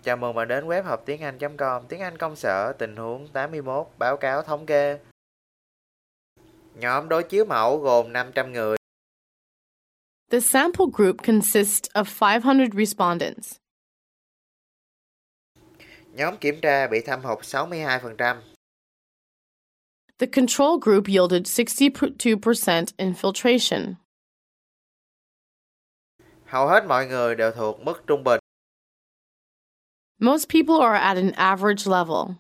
Chào mừng bạn đến web học tiếng Anh.com, tiếng Anh công sở, tình huống 81, báo cáo thống kê. Nhóm đối chiếu mẫu gồm 500 người. The sample group consists of 500 respondents. Nhóm kiểm tra bị thâm hụt 62%. The control group yielded 62% infiltration. Hầu hết mọi người đều thuộc mức trung bình. Most people are at an average level.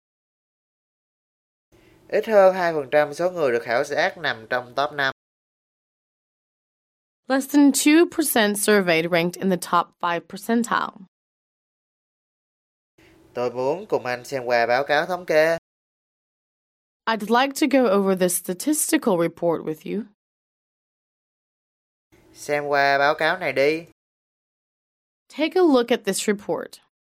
Ít hơn 2% số người được khảo sát nằm trong top 5. Less than 2% surveyed ranked in the top 5 percentile. Tôi muốn cùng anh xem qua báo cáo thống kê. I'd like to go over the statistical report with you. Xem qua báo cáo này đi. Take a look at this report.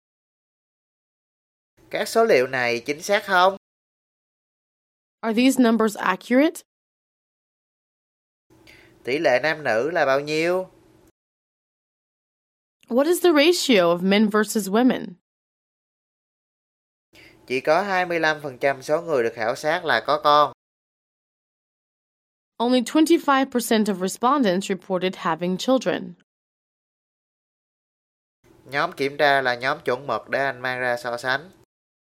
Các số liệu này chính xác không? Are these numbers accurate? Tỷ lệ nam nữ là bao nhiêu? What is the ratio of men versus women? Chỉ có 25% số người được khảo sát là có con. Only 25% of respondents reported having children. Nhóm kiểm tra là nhóm chuẩn mực để anh mang ra so sánh.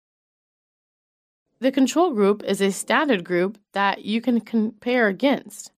The control group is a standard group that you can compare against.